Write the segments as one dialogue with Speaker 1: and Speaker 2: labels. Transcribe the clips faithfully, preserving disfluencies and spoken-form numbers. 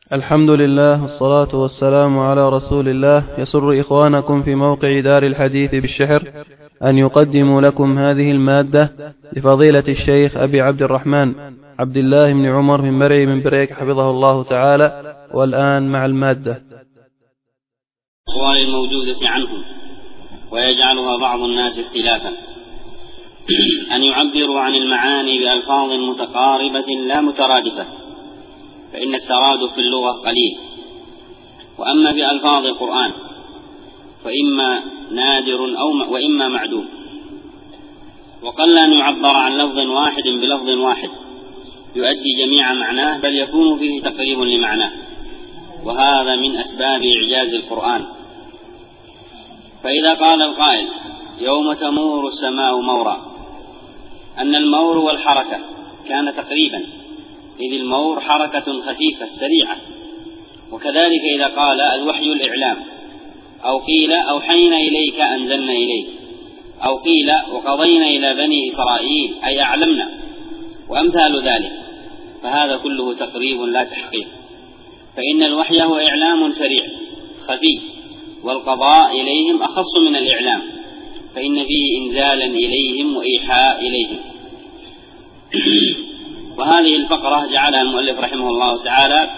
Speaker 1: الحمد لله والصلاة والسلام على رسول الله. يسر إخوانكم في موقع دار الحديث بالشحر أن يقدموا لكم هذه المادة لفضيلة الشيخ أبي عبد الرحمن عبد الله بن عمر بن مرعي من بريك حفظه الله تعالى. والآن مع المادة.
Speaker 2: الأقوال الموجودة عنهم ويجعلها بعض الناس اختلافا، أن يعبروا عن المعاني بألفاظ متقاربة لا مترادفة، فإن الترادف في اللغة قليل. وأما بألفاظ القرآن فإما نادر أو وإما معدوم، وقل أن يعبر عن لفظ واحد بلفظ واحد يؤدي جميع معناه، بل يكون فيه تقريب لمعناه، وهذا من أسباب إعجاز القرآن. فإذا قال القائل يوم تمور السماء مورا، أن المور والحركة كان تقريبا، إذ المور حركة خفيفة سريعة. وكذلك إذا قال الوحي الإعلام، أو قيل أوحينا إليك أنزلنا إليك، أو قيل وقضينا إلى بني إسرائيل أي أعلمنا، وأمثال ذلك، فهذا كله تقريب لا تحقيق. فإن الوحي هو إعلام سريع خفي، والقضاء إليهم أخص من الإعلام، فإن فيه إنزالا إليهم وإيحاء إليهم. وهذه الفقرة جعلها المؤلف رحمه الله تعالى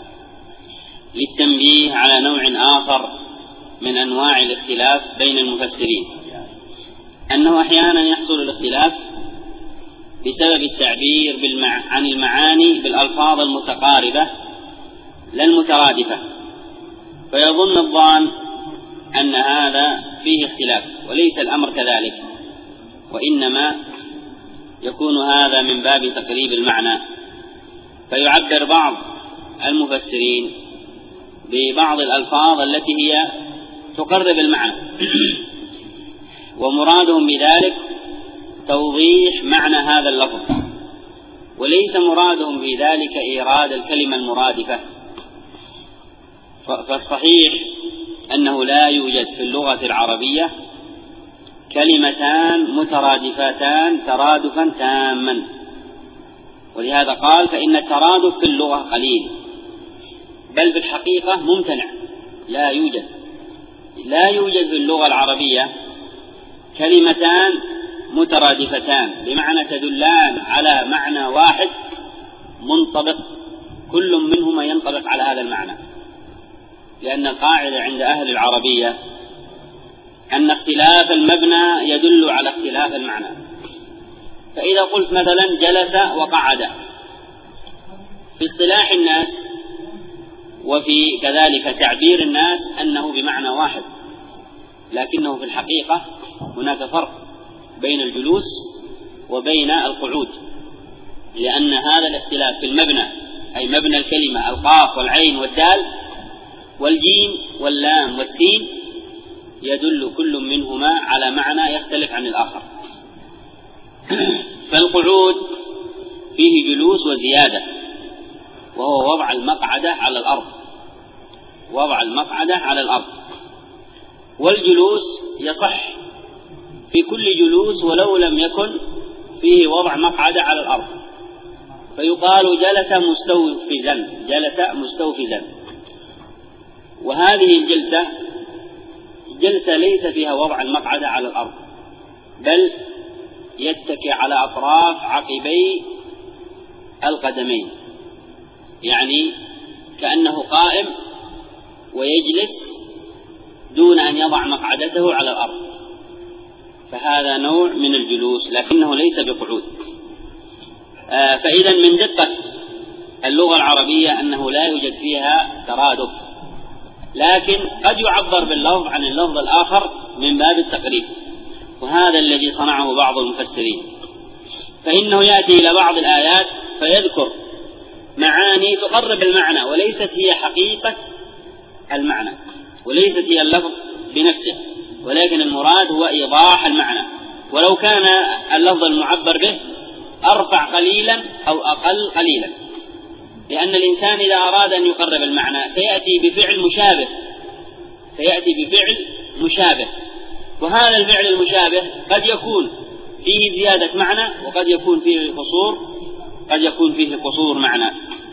Speaker 2: للتنبيه على نوع آخر من أنواع الاختلاف بين المفسرين، أنه أحيانا يحصل الاختلاف بسبب التعبير بالمع... عن المعاني بالألفاظ المتقاربة لا المترادفة، فيظن الظان أن هذا فيه اختلاف، وليس الأمر كذلك، وإنما يكون هذا من باب تقريب المعنى. فيعبر بعض المفسرين ببعض الألفاظ التي هي تقرب المعنى، ومرادهم بذلك توضيح معنى هذا اللفظ، وليس مرادهم بذلك إيراد الكلمة المرادفة. فالصحيح أنه لا يوجد في اللغة العربية كلمتان مترادفتان ترادفا تاما، ولهذا قال فإن الترادف في اللغة قليل، بل بالحقيقة ممتنع، لا يوجد لا يوجد في اللغة العربية كلمتان مترادفتان بمعنى تدلان على معنى واحد منطبق، كل منهما ينطبق على هذا المعنى. لأن القاعدة عند أهل العربية أن اختلاف المبنى يدل على اختلاف المعنى. فإذا قلت مثلا جلس وقعد، في اصطلاح الناس وفي كذلك تعبير الناس أنه بمعنى واحد، لكنه في الحقيقة هناك فرق بين الجلوس وبين القعود، لأن هذا الاختلاف في المبنى، أي مبنى الكلمة القاف والعين والدال والجيم واللام والسين، يدل كل منهما على معنى يختلف عن الآخر. فالقعود فيه جلوس وزيادة، وهو وضع المقعدة على الأرض، وضع المقعدة على الأرض. والجلوس يصح في كل جلوس ولو لم يكن فيه وضع مقعدة على الأرض، فيقال جلس مستوفزا، جلس مستوفزا. وهذه الجلسة جلسة ليس فيها وضع المقعدة على الأرض، بل يتكئ على أطراف عقبي القدمين، يعني كأنه قائم ويجلس دون أن يضع مقعدته على الأرض، فهذا نوع من الجلوس لكنه ليس بقعود. آه فإذا من دقة اللغة العربية أنه لا يوجد فيها ترادف، لكن قد يعبر باللفظ عن اللفظ الآخر من باب التقريب، وهذا الذي صنعه بعض المفسرين. فإنه يأتي إلى بعض الآيات فيذكر معاني تقرب المعنى وليست هي حقيقة المعنى، وليست هي اللفظ بنفسه، ولكن المراد هو إيضاح المعنى، ولو كان اللفظ المعبر به أرفع قليلا أو أقل قليلا. لأن الإنسان إذا أراد أن يقرب المعنى سيأتي بفعل مشابه، سيأتي بفعل مشابه، وهذا الفعل المشابه قد يكون فيه زيادة معنى، وقد يكون فيه قصور، قد يكون فيه قصور معنى.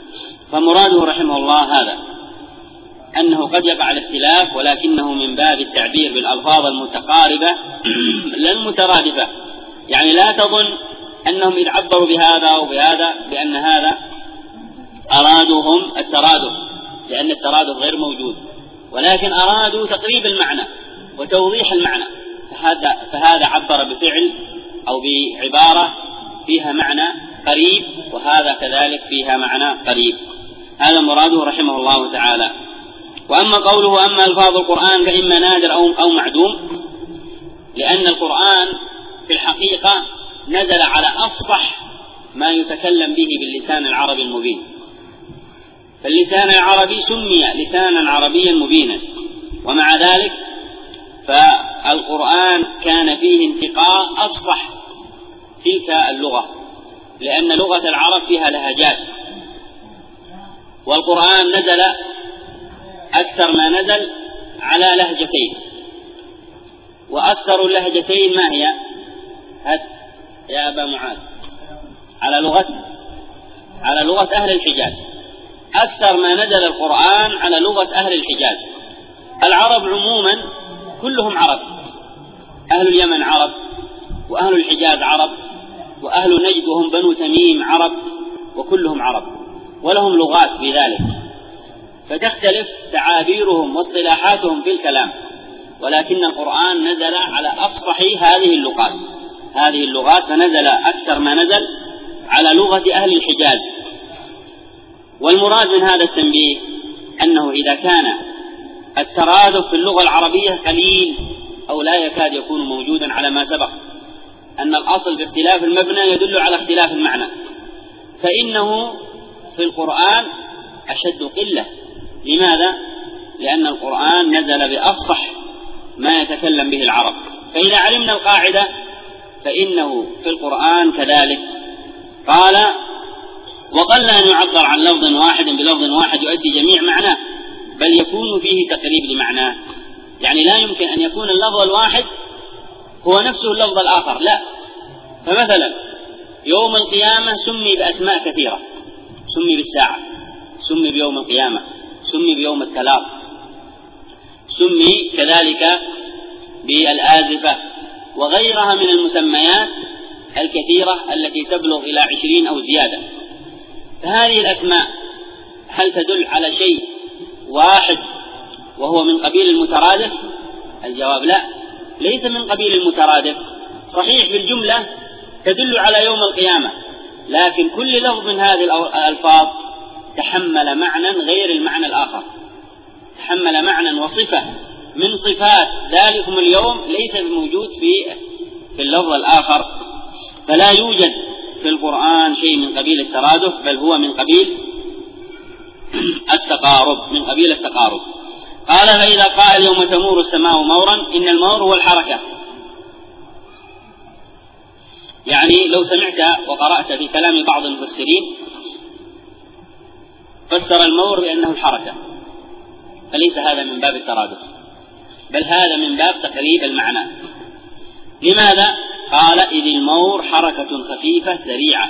Speaker 2: فمراده رحمه الله هذا، أنه قد يقع الاختلاف ولكنه من باب التعبير بالألفاظ المتقاربة لا المترادفة. يعني لا تظن أنهم إذ عبروا بهذا وبهذا بأن هذا أرادوا هم الترادف، لأن الترادف غير موجود، ولكن أرادوا تقريب المعنى وتوضيح المعنى، فهذا, فهذا عبر بفعل أو بعبارة فيها معنى قريب، وهذا كذلك فيها معنى قريب. هذا مراده رحمه الله تعالى. وأما قوله أما ألفاظ القرآن فإما نادر أو, أو معدوم، لأن القرآن في الحقيقة نزل على أفصح ما يتكلم به باللسان العربي المبين، فاللسان العربي سمي لسانا عربيا مبينا، ومع ذلك فالقرآن كان فيه انتقاء أفصح تلك اللغة، لأن لغة العرب فيها لهجات، والقرآن نزل أكثر ما نزل على لهجتين، وأكثر اللهجتين ما هي؟ هد يا أبا معاذ على لغة على لغة أهل الحجاز. أكثر ما نزل القرآن على لغة أهل الحجاز. العرب عموما كلهم عرب، أهل اليمن عرب، وأهل الحجاز عرب، وأهل نجد وهم بنو تميم عرب، وكلهم عرب ولهم لغات في ذلك، فتختلف تعابيرهم واصطلاحاتهم في الكلام، ولكن القرآن نزل على أفصح هذه اللغات هذه اللغات فنزل أكثر ما نزل على لغة أهل الحجاز. والمراد من هذا التنبيه أنه إذا كان الترادف في اللغة العربية قليل أو لا يكاد يكون موجودا على ما سبق، أن الأصل في اختلاف المبنى يدل على اختلاف المعنى، فإنه في القرآن أشد قلة. لماذا؟ لأن القرآن نزل بأفصح ما يتكلم به العرب، فإذا علمنا القاعدة فإنه في القرآن كذلك. قال وقل أن يعبر عن لفظ واحد بلفظ واحد يؤدي جميع معناه، بل يكون فيه تقريب لمعناه. يعني لا يمكن أن يكون اللفظ الواحد هو نفسه اللفظ الآخر، لا. فمثلا يوم القيامة سمي بأسماء كثيرة، سمي بالساعة، سمي بيوم القيامة، سمي بيوم التلاق، سمي كذلك بالآزفة وغيرها من المسميات الكثيرة التي تبلغ إلى عشرين أو زيادة. فهذه الأسماء هل تدل على شيء واحد وهو من قبيل المترادف؟ الجواب لا، ليس من قبيل المترادف. صحيح بالجملة تدل على يوم القيامة، لكن كل لفظ من هذه الألفاظ تحمل معنى غير المعنى الآخر، تحمل معنى وصفة من صفات ذلكم اليوم ليس موجود في في اللفظ الآخر. فلا يوجد في القرآن شيء من قبيل الترادف، بل هو من قبيل التقارب من قبيل التقارب. قال فإذا قال يوم تمور السماء مورا، إن المور هو الحركة. يعني لو سمعت وقرأت في كلام بعض المفسرين فسر المور بأنه الحركة، فليس هذا من باب الترادف، بل هذا من باب تقريب المعنى. لماذا؟ قال إذ المور حركة خفيفة سريعة.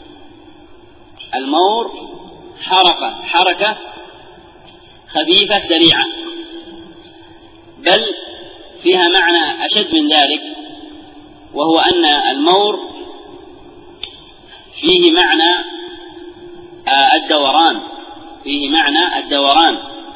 Speaker 2: المور حركة حركة خفيفة سريعة، بل فيها معنى أشد من ذلك، وهو أن المور فيه معنى الدوران، فيه معنى الدوران.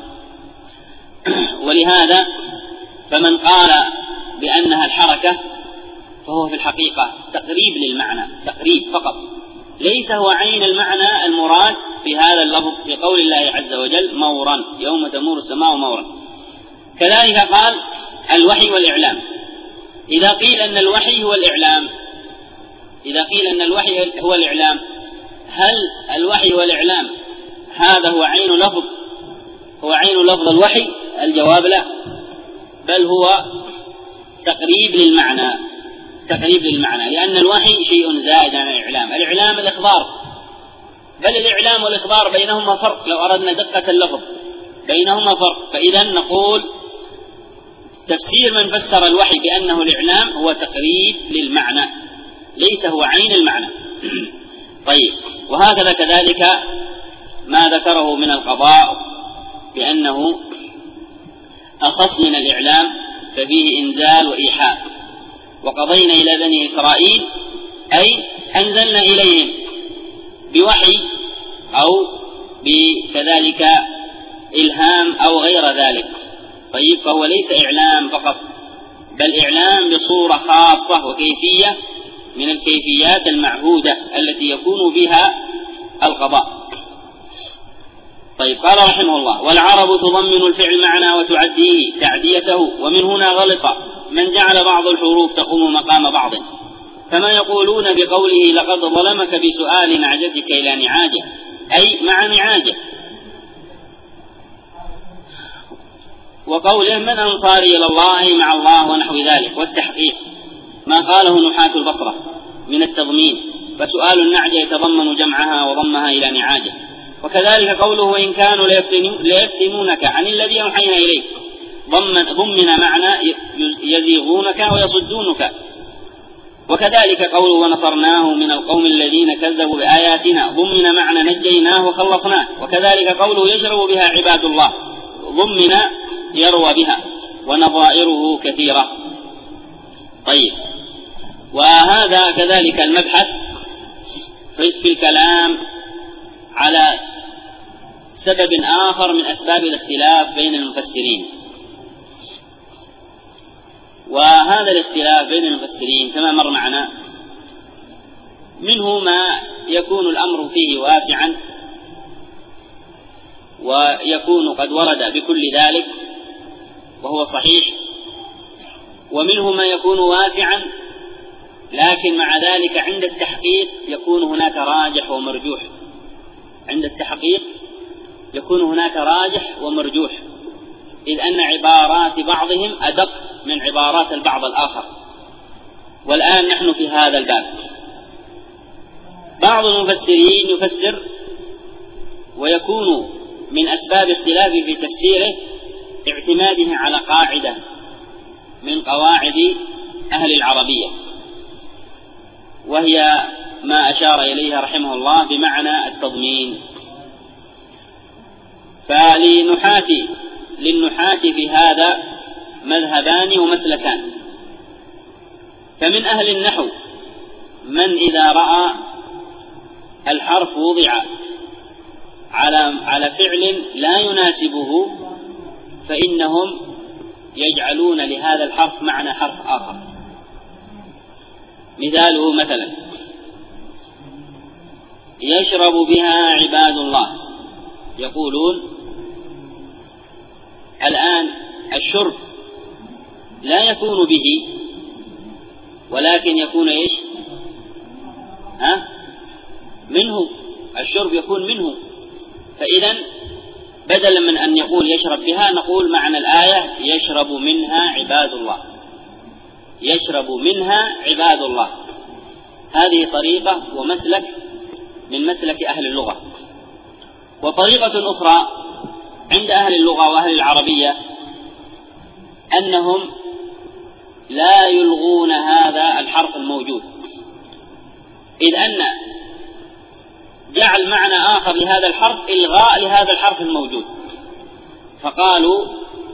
Speaker 2: ولهذا فمن قال بأنها الحركة فهو في الحقيقة تقريب للمعنى، تقريب فقط، ليس هو عين المعنى المراد في هذا اللفظ في قول الله عز وجل مورا يوم تمور السماء مورا. كذلك قال الوحي والإعلام. إذا قيل أن الوحي هو الإعلام إذا قيل أن الوحي هو الإعلام هل الوحي والإعلام هذا هو عين لفظ هو عين لفظ الوحي؟ الجواب لا، بل هو تقريب للمعنى، تقريب للمعنى، لأن الوحي شيء زائد عن الإعلام. الإعلام الإخبار، بل الإعلام والإخبار بينهما فرق، لو أردنا دقة اللفظ بينهما فرق. فإذا نقول تفسير من فسر الوحي بأنه الإعلام هو تقريب للمعنى، ليس هو عين المعنى. طيب، وهكذا كذلك ما ذكره من القضاء بأنه أخص من الإعلام ففيه إنزال وإيحاء. وقضينا إلى بني إسرائيل أي أنزلنا إليهم بوحي أو بكذلك إلهام أو غير ذلك. طيب، فهو ليس إعلام فقط، بل إعلام بصورة خاصة وكيفية من الكيفيات المعهودة التي يكون بها القضاء. طيب، قال رحمه الله: والعرب تضمن الفعل معنى وتعديه تعديته، ومن هنا غلط من جعل بعض الحروف تقوم مقام بعض، كما يقولون بقوله: لقد ظلمك بسؤال نعجتك إلى نعاجة، أي مع نعاجة. وقوله: من أنصاري إلى الله، أي مع الله، ونحو ذلك. والتحقيق ما قاله نحاة البصرة من التضمين، فسؤال النعجة يتضمن جمعها وضمها إلى نعاجة. وكذلك قوله: وإن كانوا ليفتنونك عن الذي أوحينا إليك، ضمن معنى يزيغونك ويصدونك. وكذلك قوله: ونصرناه من القوم الذين كذبوا بآياتنا، ضمن معنى نجيناه وخلصناه. وكذلك قوله: يشرب بها عباد الله، ضمن يروى بها، ونظائره كثيرة. طيب، وهذا كذلك المبحث في الكلام على سبب آخر من أسباب الاختلاف بين المفسرين. وهذا الاختلاف بين المفسرين كما مر معنا، منه ما يكون الأمر فيه واسعا ويكون قد ورد بكل ذلك وهو صحيح، ومنه ما يكون واسعا لكن مع ذلك عند التحقيق يكون هناك راجح ومرجوح. عند التحقيق يكون هناك راجح ومرجوح، إذ أن عبارات بعضهم أدق من عبارات البعض الآخر. والآن نحن في هذا الباب. بعض المفسرين يفسر ويكون من أسباب اختلافه في تفسيره اعتماده على قاعدة من قواعد أهل العربية، وهي ما أشار إليها رحمه الله بمعنى التضمين. فلنحاة للنحاة في هذا مذهبان ومسلكان. فمن أهل النحو من إذا رأى الحرف وضع على على فعل لا يناسبه فإنهم يجعلون لهذا الحرف معنى حرف آخر. مثاله مثلا: يشرب بها عباد الله. يقولون الآن الشرب لا يكون به ولكن يكون إيش؟ ها؟ منه. الشرب يكون منه. فإذا بدلا من أن يقول يشرب بها نقول معنى الآية يشرب منها عباد الله، يشرب منها عباد الله. هذه طريقة ومسلك من مسلك أهل اللغة. وطريقة أخرى عند أهل اللغة وأهل العربية أنهم لا يلغون هذا الحرف الموجود، إذ أن جعل معنى آخر لهذا الحرف إلغاء لهذا الحرف الموجود. فقالوا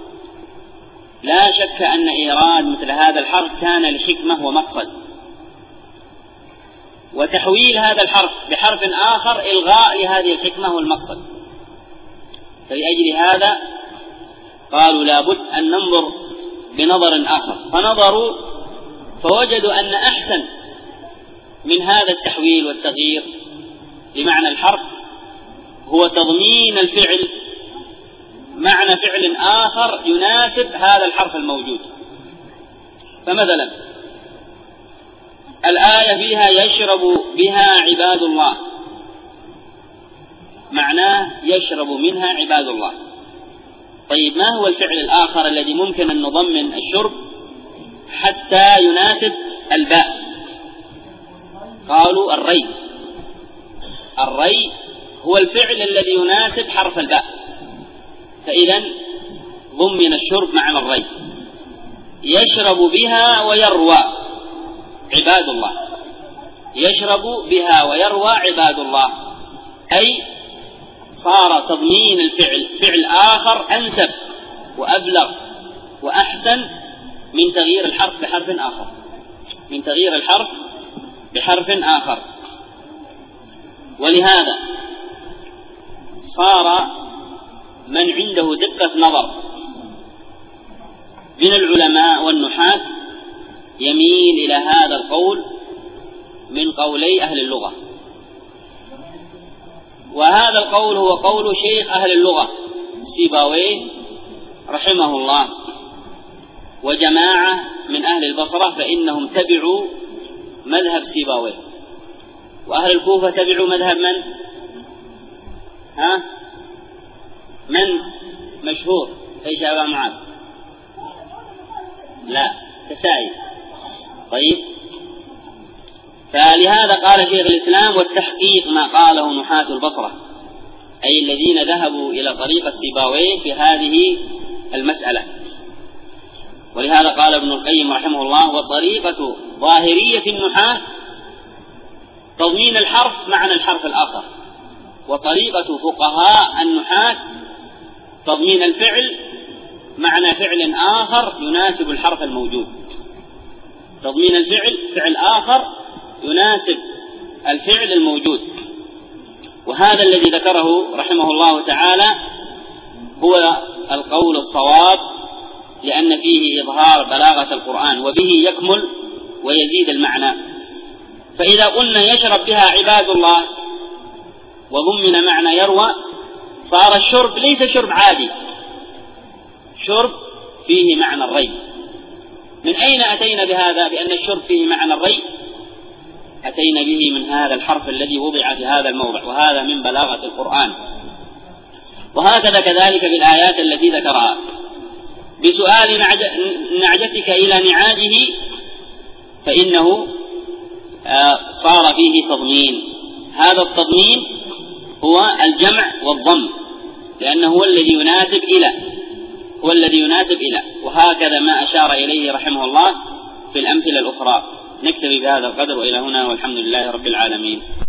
Speaker 2: لا شك أن إيراد مثل هذا الحرف كان لحكمة ومقصد، وتحويل هذا الحرف بحرف آخر إلغاء لهذه الحكمة والمقصد. فلأجل هذا قالوا لابد أن ننظر بنظر آخر، فنظروا فوجدوا أن أحسن من هذا التحويل والتغيير لمعنى الحرف هو تضمين الفعل معنى فعل آخر يناسب هذا الحرف الموجود. فمثلا الآية فيها يشرب بها عباد الله، معناه يشرب منها عباد الله. طيب، ما هو الفعل الآخر الذي ممكن أن نضمن الشرب حتى يناسب الباء؟ قالوا الري. الري هو الفعل الذي يناسب حرف الباء، فإذا ضمن الشرب معنى الري. يشرب بها ويروى عباد الله، يشرب بها ويروى عباد الله، أي صار تضمين الفعل فعل آخر أنسب وأبلغ وأحسن من تغيير الحرف بحرف آخر من تغيير الحرف بحرف آخر. ولهذا صار من عنده دقة نظر من العلماء والنحاة يميل إلى هذا القول من قولي أهل اللغة، وهذا القول هو قول شيخ أهل اللغة سيبويه رحمه الله وجماعة من أهل البصرة، فإنهم تبعوا مذهب سيبويه. وأهل الكوفة تبعوا مذهب من؟ ها؟ من مشهور؟ أي شابه معاذ؟ لا، كسائي. طيب، فلهذا قال شيخ الإسلام: والتحقيق ما قاله نحاة البصرة، أي الذين ذهبوا إلى طريقة سيبويه في هذه المسألة. ولهذا قال ابن القيم رحمه الله: وطريقة ظاهرية النحاة تضمين الحرف معنى الحرف الآخر، وطريقة فقهاء النحاة تضمين الفعل معنى فعل آخر يناسب الحرف الموجود. تضمين الفعل فعل آخر يناسب الفعل الموجود. وهذا الذي ذكره رحمه الله تعالى هو القول الصواب، لأن فيه إظهار بلاغة القرآن وبه يكمل ويزيد المعنى. فإذا قلنا يشرب بها عباد الله وضمن معنى يروى، صار الشرب ليس شرب عادي، شرب فيه معنى الري. من أين أتينا بهذا بأن الشرب فيه معنى الري؟ أتينا به من هذا الحرف الذي وضع في هذا الموضع، وهذا من بلاغة القرآن. وهكذا كذلك بالآيات التي ذكرها. بسؤال نعجتك إلى نعاجه فإنه صار فيه تضمين. هذا التضمين هو الجمع والضم، لأنه هو الذي يناسب إلى هو الذي يناسب إلى وهكذا ما أشار إليه رحمه الله في الأمثلة الأخرى. نكتفي بهذا القدر وإلى هنا، والحمد لله رب العالمين.